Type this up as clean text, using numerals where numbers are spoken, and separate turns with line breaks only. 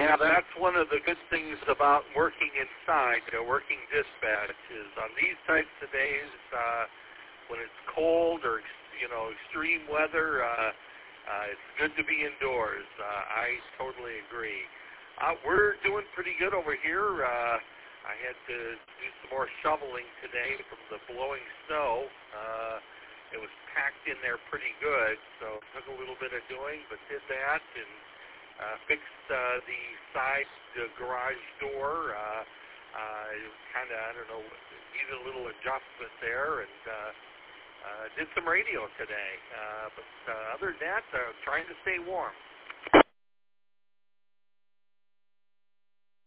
Yeah, that's one of the good things about working inside, working dispatch, is on these types of days when it's cold or extreme weather, it's good to be indoors. I totally agree. We're doing pretty good over here. I had to do some more shoveling today from the blowing snow. It was packed in there pretty good, so it took a little bit of doing, but did that and fixed the side garage door. It was kind of, needed a little adjustment there, and did some radio today. But other than that, trying to stay warm.